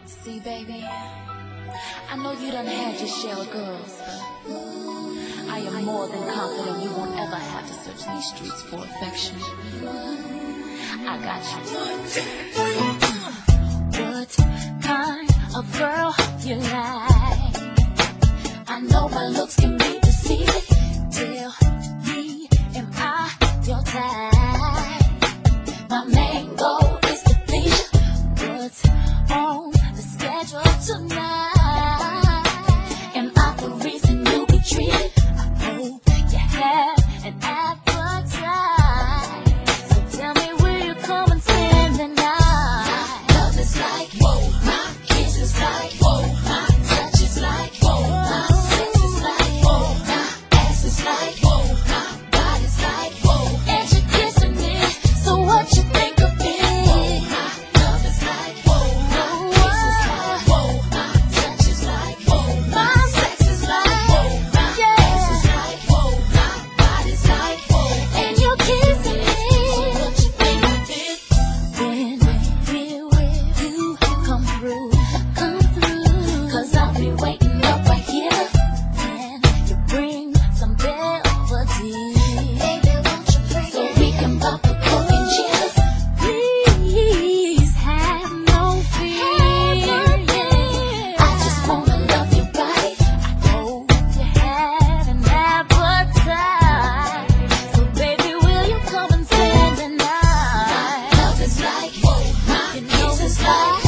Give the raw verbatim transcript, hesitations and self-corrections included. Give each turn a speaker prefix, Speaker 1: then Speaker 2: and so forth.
Speaker 1: See, baby, I know you done had your share of girls, but I am more than confident you won't ever have to search these streets for affection. I got you. What kind of girl you like? I know my looks can be deceiving. Tell me, am I your type? My main goal is to please you. What's on the schedule tonight? Am I the reason you be treated? I hope you have an appetite. So tell me, will you come and spend the night? My love is like, whoa, my kiss is like, whoa, my touch is like, whoa, my sex is like, whoa, my ass is like, whoa, my body's like, whoa, and you're kissing me. So what you think of it? Whoa, my love is like, whoa, my kiss is like, whoa, my touch is like, whoa, my sex is like, whoa, my ass is like, whoa, my body's like, whoa, and you're kissing me. So what you think of it? When will you come through? Come through. Cause I'll be waiting up right here. Can you bring some velvety? Baby, won't you bring so we can pop the cork and cheers? Please have no fear. Yeah. I just wanna love your body. I hope you have an appetite. So baby, will you come and spend the night? My love is like, whoa, my kiss is like,